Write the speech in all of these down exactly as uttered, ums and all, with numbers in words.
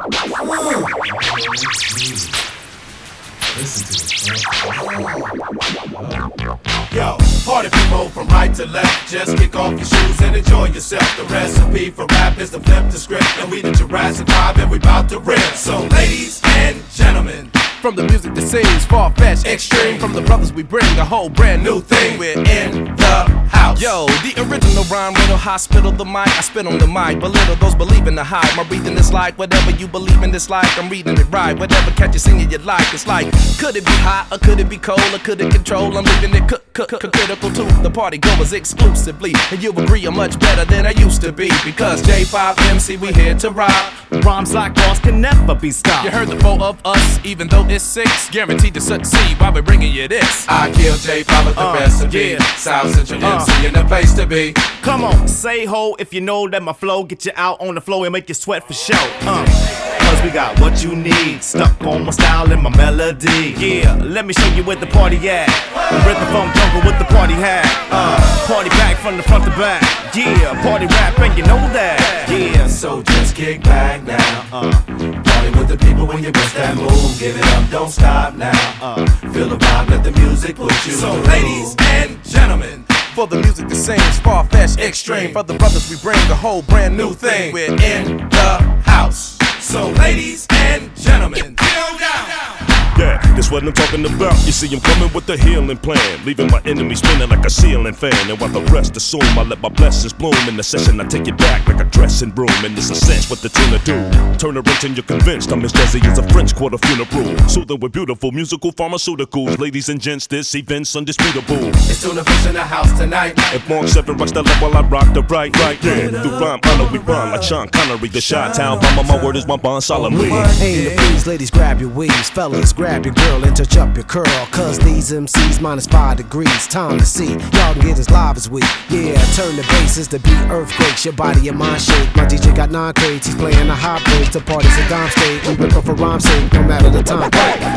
Yo, party people from right to left, just kick off your shoes and enjoy yourself. The recipe for rap is to flip the script, and we the Jurassic Five and we bout to rip. So ladies and gentlemen, from the music that sings far-fetched, extreme, from the brothers we bring a whole brand new thing. We're in the house. Yo, the original rhyme, little hospital, the mic, I spit on the mic, belittle those believe in the hype. My breathing is like whatever you believe in, it's like I'm reading it right. Whatever catch you singing you like, it's like could it be hot or could it be cold or could it control? I'm leaving it critical to the party goers exclusively, and you agree I'm much better than I used to be because J five M C we here to rock. Rhymes like ours can never be stopped. You heard the four of us, even though it's six, guaranteed to succeed while we're bringing you this. I kill J five with the Uh, recipe. yeah. South Central Uh. M C in the place to be. Come on, say ho if you know that my flow get you out on the floor and make you sweat for show. Uh. Cause we got what you need, stuck on my style and my melody. Yeah, let me show you where the party at. The rhythm funk jungle with the party hat. Uh, party back from the front to back. Yeah, party rap and you know that. Yeah, So just kick back now. uh, Party with the people when you bust that move. Give it up, don't stop now. uh. Feel the vibe, let the music push you. So ladies and gentlemen, For the music that sings far-fetched, extreme, for the brothers we bring a whole brand new thing. We're in in the house. So ladies and gentlemen, get down. Yeah, that's what I'm talking about. You see, I'm coming with a healing plan, leaving my enemies spinning like a ceiling fan. And while the rest assume, I let my blessings bloom. In the session, I take it back like a dressing broom. And it's a sense what the tuna do. Turn a wrench and you're convinced I'm as jazzy as a French Quarter funeral. Soothing with beautiful musical pharmaceuticals. Ladies and gents, this event's undisputable. It's tuna fish in the house tonight. If Mark seven rocks the left while I rock the right, right, yeah. Through rhyme, honor, we rhyme like Sean Connery, the Chi-Town bomber. My word is my bond solemnly. Hey, the breeze, ladies, grab your weaves. Fellas, grab your girl and touch up your curl. Cause these M Cs minus five degrees. Time to see, y'all can get as live as we. Yeah, turn the bases to beat earthquakes. Your body and mind shake. My D J got nine crates. He's playing a hot break. The party's a dime state. We rip up for rhyme sake, no matter the time.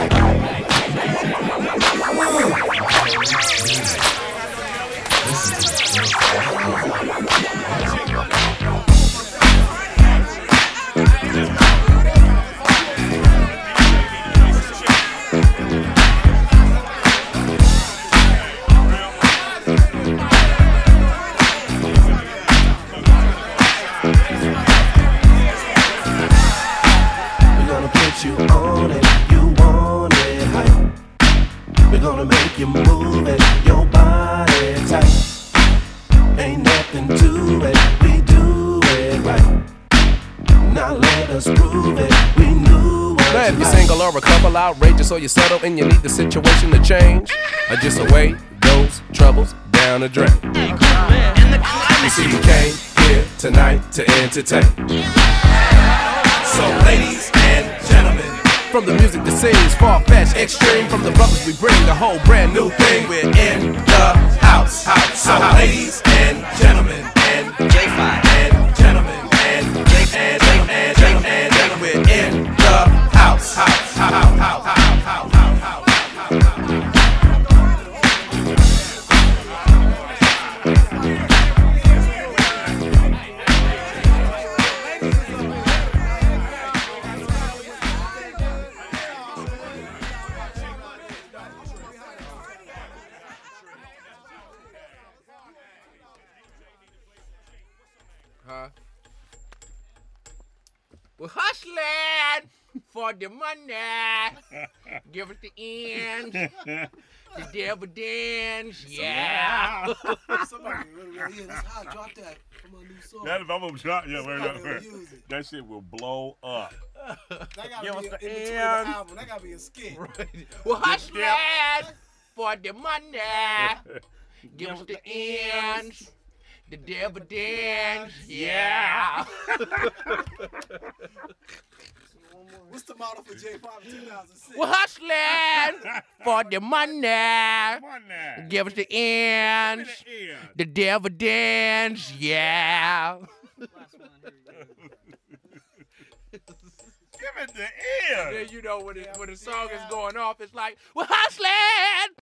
We're gonna put you on it, you want it hype. We're gonna make you move it, your body tight. Ain't nothing to it, we do it right. Now let us prove it, we knew what Now if you you're like. single or a couple outrageous or you're settled and you need the situation to change, or just away those troubles down the drain. You see you came here tonight to entertain. So ladies and gentlemen, From the music that sings far-fetched, extreme, from the brothers we bring a whole brand new thing. We're in in the house. So ladies and gentlemen, and J five. and gentlemen, and and and and and and we're in the house. House, house, house, house, house, house, house, house. Huh? We're hustling for the money. Give us the ends, the dividends. Yeah. Somebody really, really, yeah, that's how I dropped that from my new song. That if I'm gonna drop, yeah, wait, Somebody wait, will wait. use it. That shit will blow up. That gotta Give be us a, the in between the ends. album. That gotta be a skit. We're hustling for the money. Give us the ends, the dividends. Yeah. What's the model for J five in two thousand six? We're hustling for the money. Money. Give us the ends, the dividends. Yeah. Give it the ear. Then you know when, it, when the song is going off, it's like, we're hustling